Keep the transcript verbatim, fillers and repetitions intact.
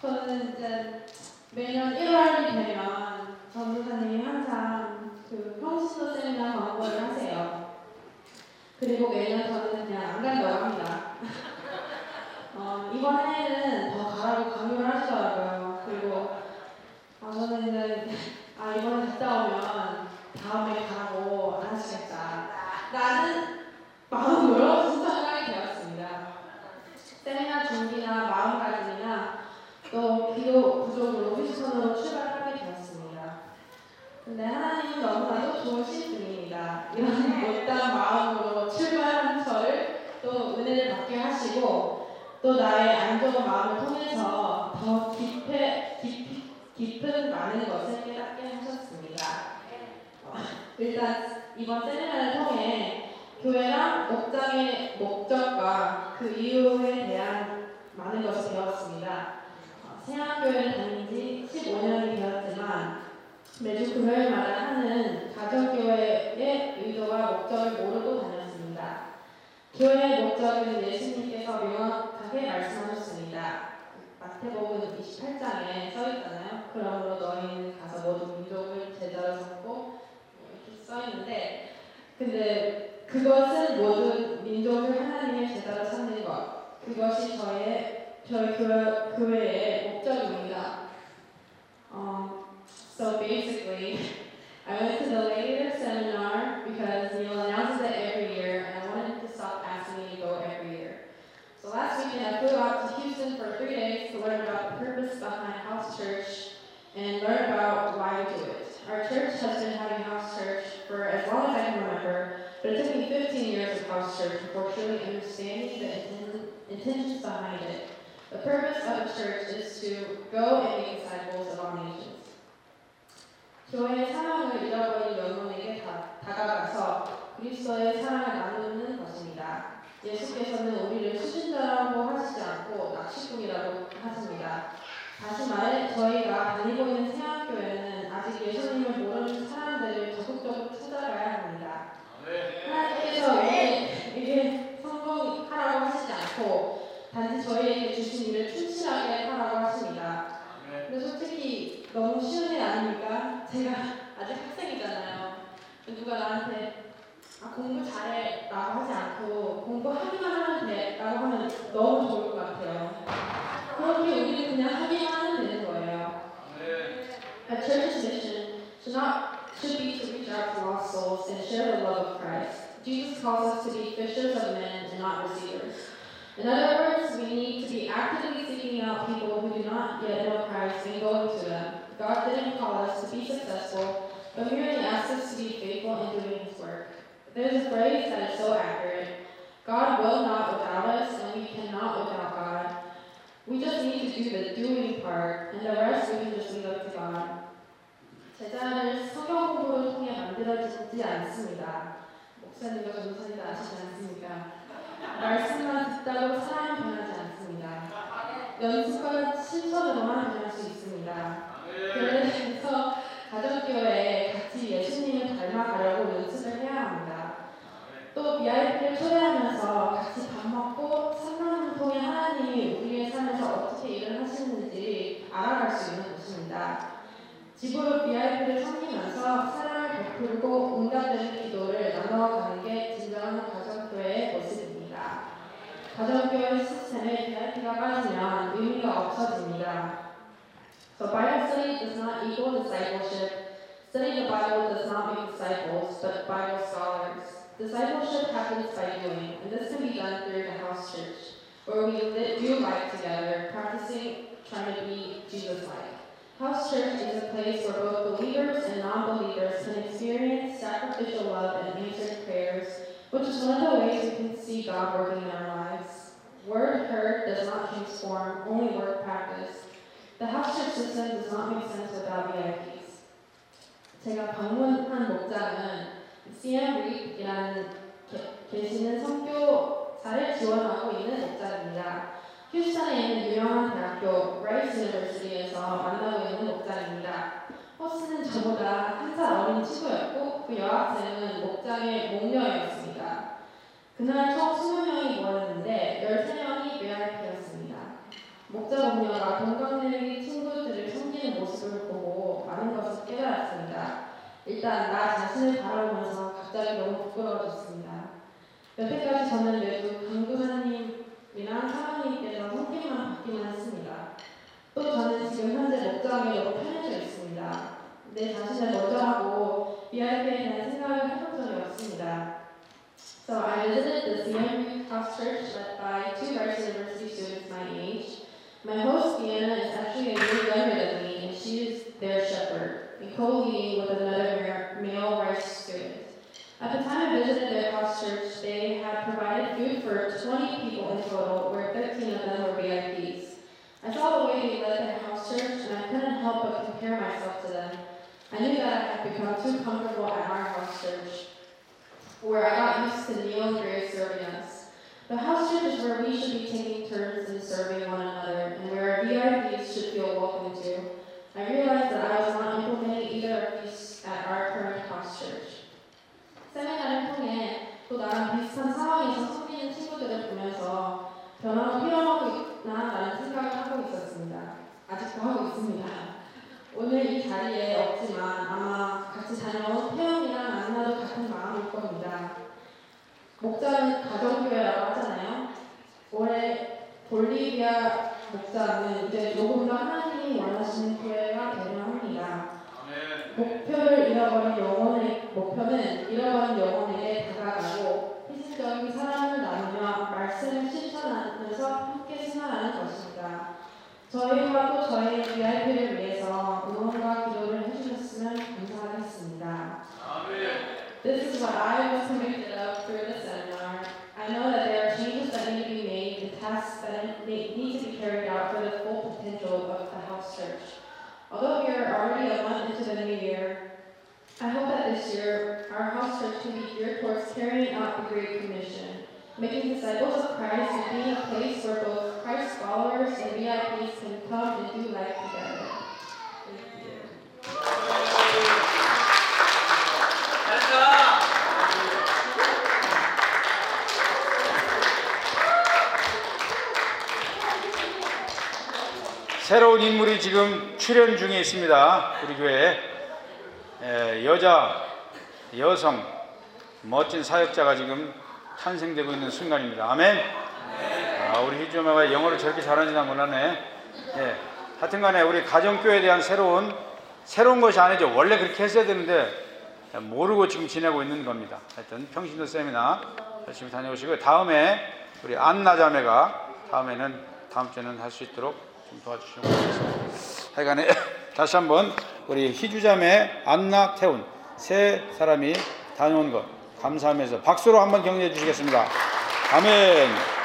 저는 이제 매년 일월이 되면 전도사님이 항상 그 평신도 세미나 광고를 하세요. 그리고 매년 저는 그냥 안 간다고 합니다. 어, 이번 해에는 더 가라고 강요를 하시더라고요. 그리고 아, 저는 이제 아, 이번에 갔다 오면 다음에 가라고 안 하시겠다 라는 마음으로 신청을 되었습니다. 세미나 준비나 마음가짐이나 또 기도 부족으로 휘스턴으로 출발하게 되었습니다. 근데 하나님은 너무나도 좋으신 분입니다. 이런 못다한 마음으로 출발한 저를 또 은혜를 받게 하시고 또 나의 안 좋은 마음을 통해서 더 깊에, 깊이, 깊은 많은 것을 깨닫게 하셨습니다. 어, 일단 이번 세미나를 통해 교회랑 목장의 목적과 그 이유에 대한 많은 것을 배웠습니다. 세안교회를 다닌 지 십오 년이 되었지만 매주 금요일마다 하는 가정교회의 의도와 목적을 모르고 다녔습니다. 교회의 목적은 예수님께서 명확하게 말씀하셨습니다. 마태복음 이십팔 장에 써있잖아요. 그러므로 너희는 가서 모든 민족을 제자로 삼고 이렇게 써있는데 근데 그것은 모든 민족을 하나님의 제자로 삼는 것 그것이 저의 저희 교회, 교회의 목적입니다. Um, so basically, I went to the later seminar because Neil announces it every year, and I wanted to stop asking me to go every year. So last weekend, I flew out to Houston for three days to learn about the purpose behind House Church and learn about why we do it. Our church has been having House Church for as long as I can remember, but it took me fifteen years of House Church before truly understanding the inten- intentions behind it. The purpose of the church is to go and make disciples of all nations. 교회의 사랑을 잃어버린 영혼에게 다, 다가가서 그리스도의 사랑을 나누는 것입니다. 예수께서는 우리를 수신자라고 하시지 않고 낚시꾼이라고 하십니다. 다시 말해 저희가 다니고 있는 세안교회는 아직 예수님을 모르는 사람들을 적극적으로 찾아가야 합니다. 하나님께서 우리에게 성공하라고 하시지 않고 단지 저희에게 주신 일을 충실하게 하라고 하십니다. 근데 솔직히 너무 쉬운 일 아닙니까? 제가 아직 학생이잖아요. 누가 나한테 아, 공부 잘해 라고 하지 않고 공부하기만 하면 돼 라고 하면 너무 좋을 것 같아요. 그렇게 우리는 그냥 하기만 하면 되는 거예요. A church's mission should not should be to reach out to lost souls and share the love of Christ. Jesus calls us to be fishers of men and not receivers. In other words, we need to be actively seeking out people who do not yet know Christ and going to them. God didn't call us to be successful, but merely asked us to be faithful in doing His work. There's a phrase that is so accurate. God will not without us, and we cannot without God. We just need to do the doing part, and the rest we can just leave up to God. 제자를 성경 공부를 통해 만들어지지 않습니다. 목사님과 전도사님도 아시지 않습니까? 말씀만 듣다고 사람이 변하지 않습니다. 연습과 실천으로만 변할 수 있습니다. 그래서 가정교회에 같이 예수님을 닮아가려고 연습을 해야 합니다. 또 비아이피를 초대하면서 같이 밥 먹고 상담을 통해 하나님이 우리의 삶에서 어떻게 일을 하시는지 알아갈 수 있는 곳입니다. 집으로 비아이피를 섬기면서 사랑을 베풀고 응답되는 기도를 나눠가는 게 진정한 가정교회의 모습입니다. 가정교회 시스템에 비아이피가 빠지면 의미가 없어집니다. So Bible study does not equal discipleship. Studying the Bible does not make disciples, but Bible scholars. Discipleship happens by doing, and this can be done through the house church, where we do life together, practicing trying to be Jesus-like. House church is a place where both believers and non-believers can experience sacrificial love and answered prayers, which is one of the ways we can see God working in our lives. Word heard does not transform, only word practice. The house church system does not make sense without V I Ps. 제가 방문한 목장은 씨엠 리프이라는 계시는 선교사를 지원하고 있는 목장입니다. 휴스턴에 있는 유명한 대학교 라이스 유니버시티에서 만나고 있는 목장입니다. 허스는 저보다 한 살 어린 친구였고 그 여학생은 목장의 목녀였습니다. 그날 총 이십 명이 모였는데 열세 명이 브이아이피였습니다. 목자 목녀가 동갑내기 일단 나 자신을 바라보면서 갑자기 너무 부끄러워졌습니다. 여태까지 저는 매주 강도사님이랑 사모님께서 성격만 받기만 했습니다. 또 저는 지금 현재 목장에 너무 편해져 있습니다. 내 자신을 먼저 하고 비아이피에 대한 생각을 해본 적이 없습니다. So I visited the C M House Church led by two Rice University students my age. My host, Deanna, is actually a year younger than me, and she is their shepherd, and co-leading with another male Rice student. At the time I visited their house church, they had provided food for twenty people in total, where fifteen of them were V I Ps. I saw the way they led their house church, and I couldn't help but compare myself to them. I knew that I had become too comfortable at our house church, where I got used to Neil and Grace serving us. The house church is where we should be taking turns in serving one another, and where our V I Ps should feel welcome to. I realized that I was not implementing either of these at our current house church. 세미나를 통해 또 나랑 비슷한 상황에서 섬기는 친구들을 보면서 변화가 필요하고 있나라는 생각을 하고 있었습니다. 아직도 하고 있습니다. 오늘 이 자리에 없지만 아마 같이 다녀온 태영이랑 안나도 같은 마음일 겁니다. 목자는 가정교회라고 하잖아요. 올해 볼리비아 목자는 이제 조금 더 하나님이 원하시는 교회가 되려 합니다. 목표를 잃어버린 영혼의 목표는 잃어버린 영혼에게 다가가고 희생적인 사랑을 나누며 말씀을 실천하면서 함께 생활하는 것입니다. 저희와 또 저희의 비아이피를 위해서 응원과 기도를 해주셨으면 감사하겠습니다. This is what I was convicted of through the seminar. I know that there are changes that need to be made and tasks that need to be carried out for the full potential of the house church. Although we are already a month into the new year, I hope that this year our house church can be geared towards carrying out the Great Commission, making disciples of Christ and being a place where both Christ followers and V I Ps can come and do life together. Thank you. 새로운 인물이 지금 출연 중에 있습니다. 우리 교회에 에, 여자, 여성, 멋진 사역자가 지금 탄생되고 있는 순간입니다. 아멘. 아, 우리 희주엄마가 영어를 저렇게 잘하는지 난 몰랐네. 예, 하여튼간에 우리 가정교회에 대한 새로운 새로운 것이 아니죠. 원래 그렇게 했어야 되는데 모르고 지금 지내고 있는 겁니다. 하여튼 평신도 세미나 열심히 다녀오시고 다음에 우리 안나 자매가 다음에는 다음 주에는 할 수 있도록 좀 도와주시면 좋겠습니다. 하여간에 다시 한번 우리 희주자매 안나 태운 세 사람이 다녀온 것 감사하면서 박수로 한번 격려해 주시겠습니다. 아멘.